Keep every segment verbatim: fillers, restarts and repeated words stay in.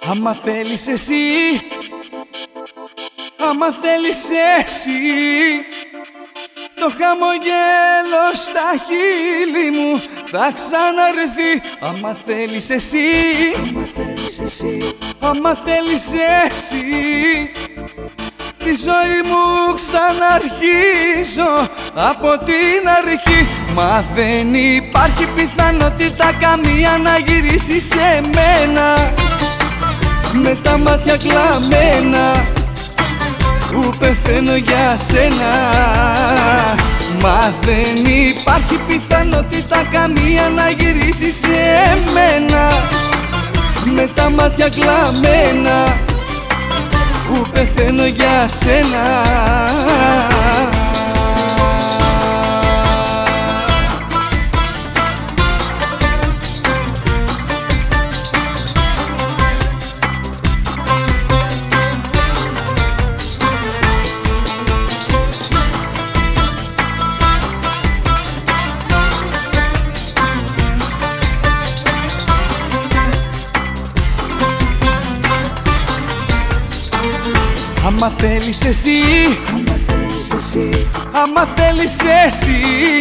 Άμα θέλεις εσύ, άμα θέλεις εσύ, το χαμογέλο στα χείλη μου θα ξαναρθεί. Άμα θέλεις εσύ, άμα θέλεις εσύ, άμα θέλεις εσύ, τη ζωή μου ξαναρχίζω από την αρχή. Μα δεν υπάρχει πιθανότητα καμία να γυρίσει σε μένα με τα μάτια κλαμμένα που πεθαίνω για σένα. Μα δεν υπάρχει πιθανότητα καμία να γυρίσει σε μένα με τα μάτια κλαμμένα που πεθαίνω για σένα. Άμα θέλεις εσύ, άμα θέλεις εσύ, άμα θέλεις εσύ,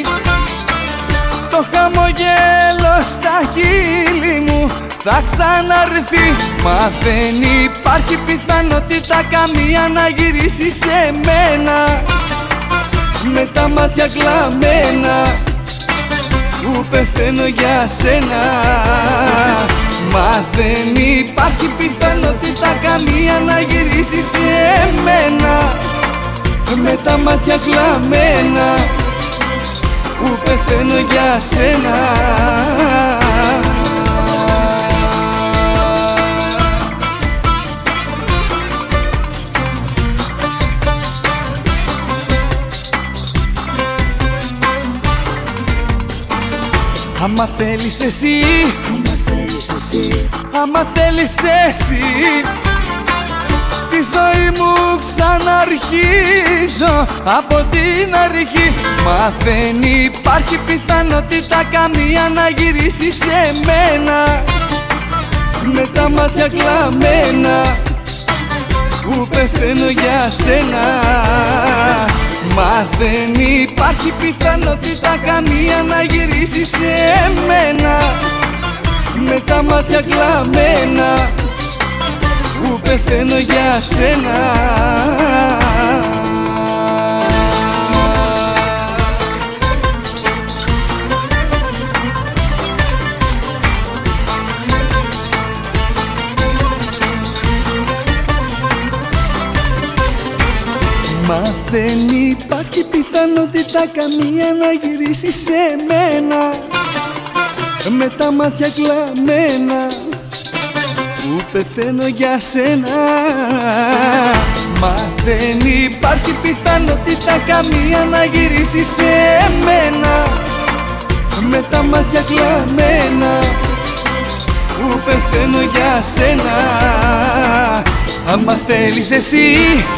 το χαμογέλο στα χείλη μου θα ξαναρθεί. Μα δεν υπάρχει πιθανότητα καμία να γυρίσει σε μένα με τα μάτια κλαμμένα που πεθαίνω για σένα. Μα δεν υπάρχει πιθανότητα καμία να γυρίσει σε μένα με τα μάτια κλαμμένα που πεθαίνω για σένα. Άμα θέλεις εσύ, άμα θέλεις εσύ, άμα θέλεις εσύ, τη ζωή μου ξαναρχίζω από την αρχή. Μα δεν υπάρχει πιθανότητα καμία να γυρίσει σε μένα με τα μάτια κλαμμένα που πεθαίνω για σένα. Μα δεν υπάρχει πιθανότητα καμία να γυρίσει σε μένα με τα μάτια κλαμμένα που πεθαίνω για σένα. Μα δεν υπάρχει πιθανότητα καμία να γυρίσει σε μένα με τα μάτια κλαμμένα που πεθαίνω για σένα. Μα δεν υπάρχει πιθανότητα καμία να γυρίσει σε μένα με τα μάτια κλαμμένα που πεθαίνω για σένα. Άμα θέλεις εσύ,